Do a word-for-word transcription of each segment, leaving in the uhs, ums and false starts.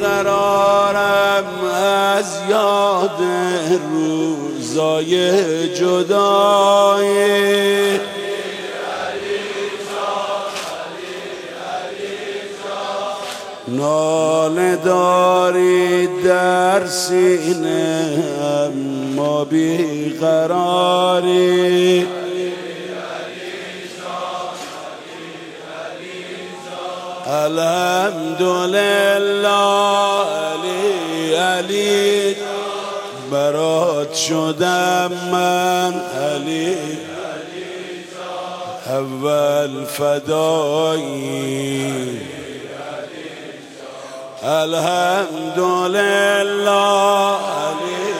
بیقرارم از یاد روزای جدایی. ناله داری در سینه اما بیقراری. الحمدلله علی علی برات شدم من علی اول فدایی. الحمدلله علی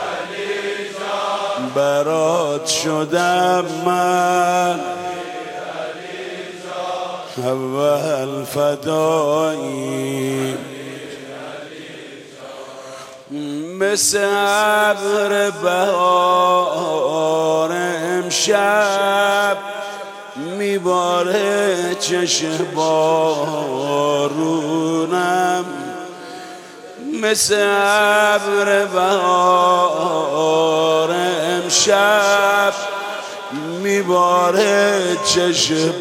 برات شدم من اول فدایی. مثل ابر بهار امشب میباره چشم بارونم. مثل ابر بهار امشب میباره چشم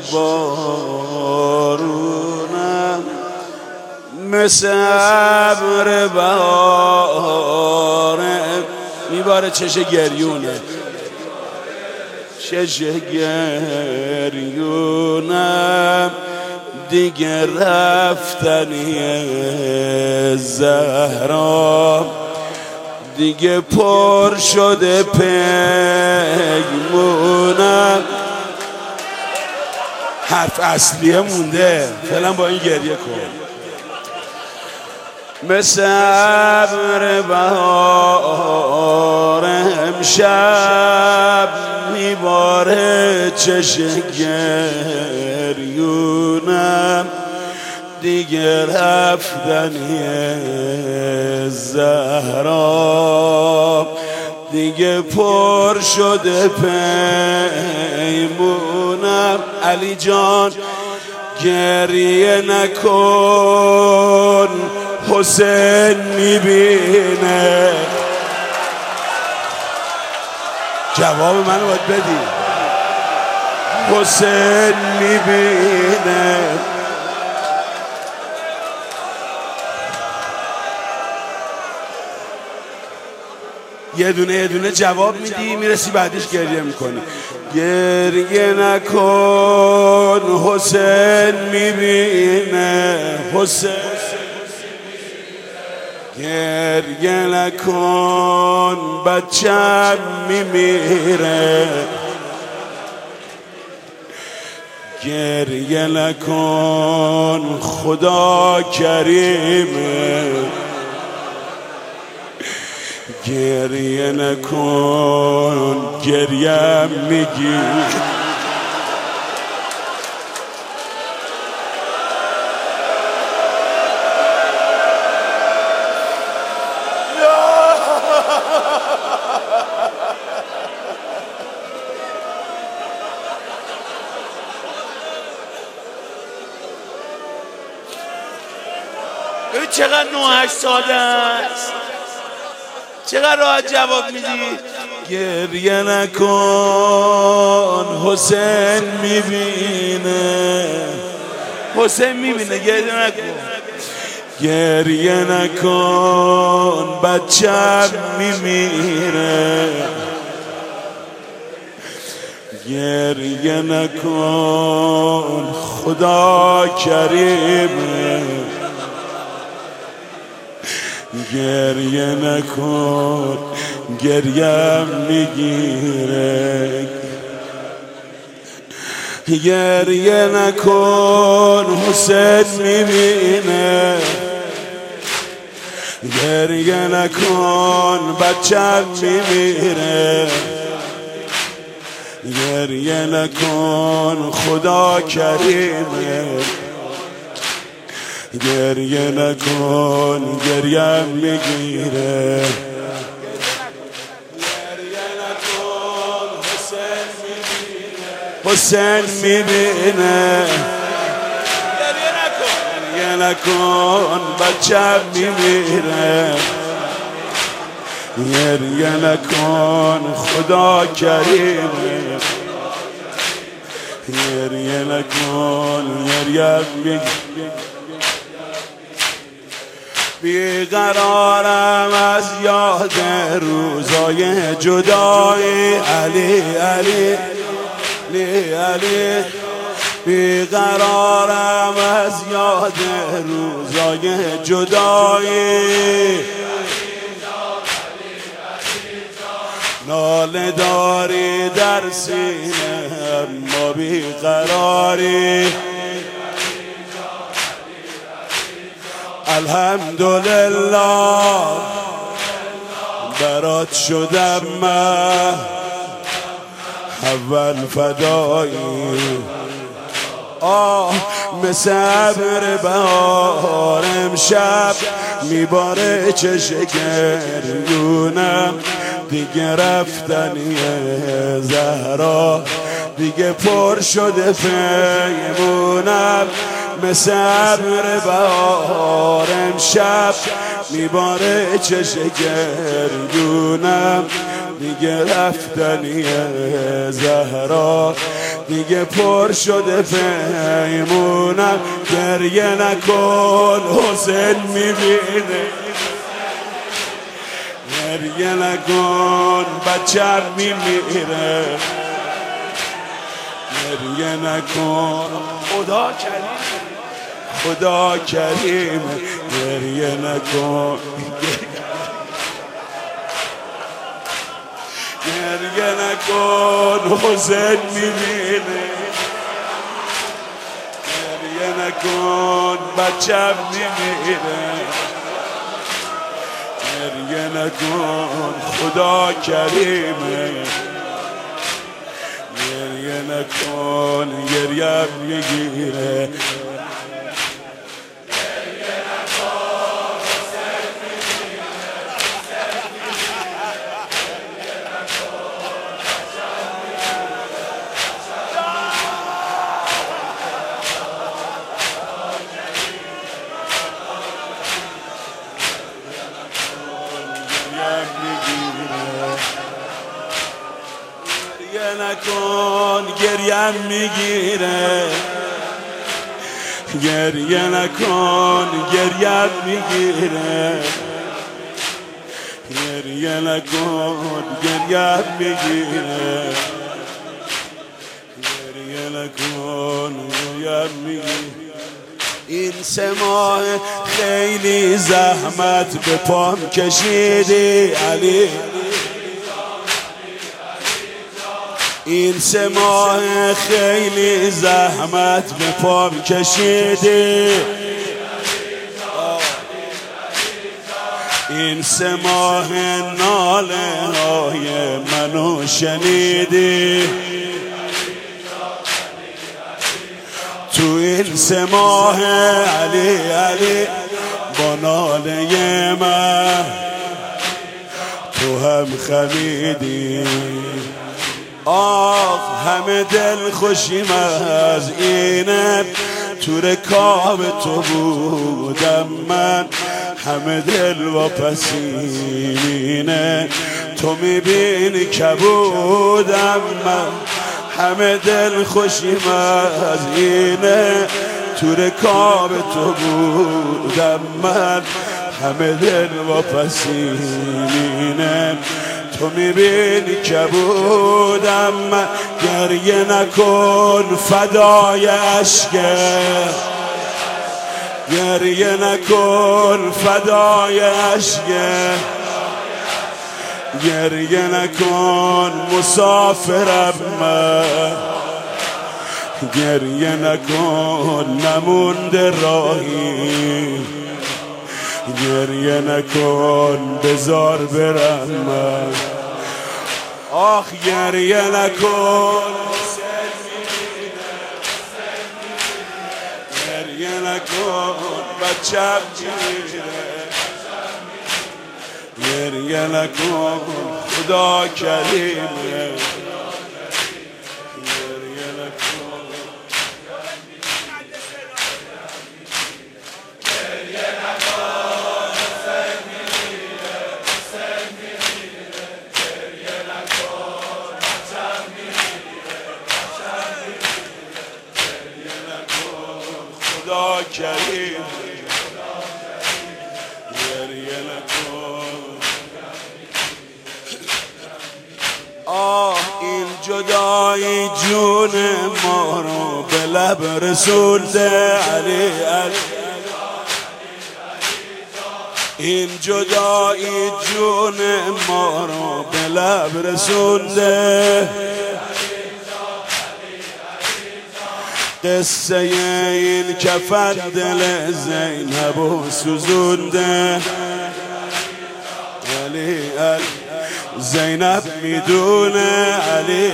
بارونم. مثل ابر بهار میباره چشم گریونه چشم گریونم. دیگه رفتنی زهرا دیگه پر شده پیمونم. حرف اصلیه مونده فعلا با این گریه کن. مثل ابر بهار امشب میباره چشم گریونم. دیگه رفتنی زهرا دیگه پر شده پیمونم. علی جان گریه نکن حسین میبینه. جواب منو باید بدی. حسین میبینه. یه دونه یه دونه جواب میدی میرسی بعدش گریه میکنی. گریه نکن حسین میبینه. حسین گریه نکن بچم میمیره. گریه نکن خدا کریمه. گریه نکن گریه میگی. ببین چقدر نوهش ساده است. چقدر راحت جواب میدی. گریه نکن حسین میبینه. حسین میبینه گریه نکن. گریه نکن بچم میمیره. گریه نکن خدا کریمه. گریه نکن گریه میگیره. گریه نکن حسین میبینه. گریه نکن بچم میمیره. گریه نکن خدا کریمه. گریه نکن گریه میگیره. گریه نکن حسین میبینه. حسین میبینه. گریه نکن گریه نکن بچم میمیره، گریه نکن خدا کریمه، گریه نکن گریه میگیره. بیقرارم از یاد روزای جدایی، علی علی علی علی. بیقرارم از یاد روزای جدایی، ناله داری در سینه اما بیقراری. الحمدلله برات شدم من اول فدایی. آه مثل ابر بهار امشب میباره چشم گریونم، دیگه رفتنیه زهرا دیگه پر شده پیمونم. مثل ابر بهار امشب میباره چشم گریونم، دیگه رفتنیه زهرا دیگه پر شده پیمونم. گریه نکن حسین میبینه، گریه نکن بچم میمیره، گریه نکن خدا کریم خدا کریم. گریه نکن گریه نکن حسین میبینه، گریه نکن بچم میمیره، گریه نکن خدا کریمه، گریه نکن گریه میگیره. گریه نکن گریم میگیره، گریه نکن گریم میگیره، گریه نکن گریم میگیره، گریه نکن گریم میگیره. این سه ماه خیلی زحمت به پام کشیدی علی، این سه ماه خیلی زحمت به پام کشیدی، این سه ماه ناله های منو شنیدی، تو این سه ماه علی علی با ناله من تو هم خمیدی. آه همه دل خوشیم از اینه، تو رکاب تو بودم من، همه دل واپسینه تو میبینی کبودم من، همه دل خوشیم از اینه، تو رکاب تو بودم من، همه دل واپسینه تو میبینی که بودم من. گریه نکن فدای عشقه، گریه نکن فدای عشقه، گریه نکن مسافرم من، گریه نکن نمونده راهی، گریه نکن بزار برم من. آخ گریه نکن گریه نکن بچم میمیره، گریه نکن خدا کریمه، گریه نکن کریم گریه نکن. آه این جدایی جون ما رو به لب رسونده علی علی. این جدایی جون ما رو به لب رسونده. قصه این کفن دل زینب و سوزونده علی علی. زینب میدونه علی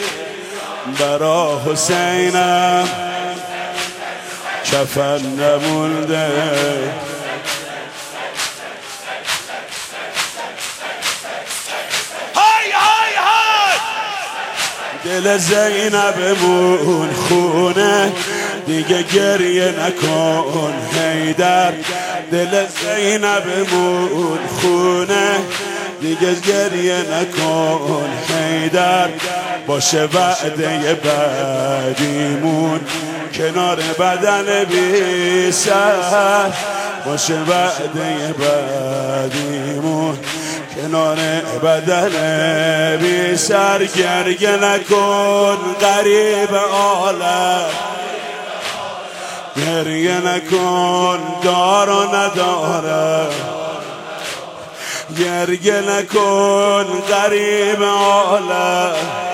برا حسینم کفن نمونده. دل زینبمون خونه دیگه گریه نکن حیدر. دل زینبمون خونه دیگه گریه نکن حیدر. باشه وعده بعدیمون کنار بدن بی سر. باشه وعده بعدیمون کنار بدن بی سر. گریه نکن غریب عالم گریه نکن دار و نداره. گریه نکن غریب عالم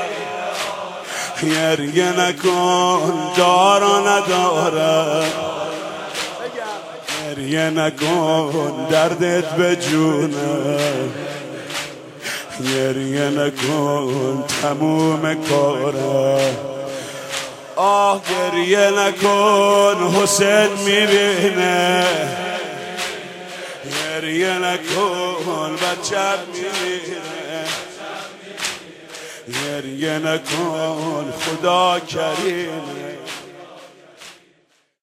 گریه نکن دار و نداره. گریه نکن دردت به جونه. گریه نکن تموم کاره. آه گریه نکن حسین میبینه. گریه نکن بچت میبینه. گریه نکن خدا کریمه.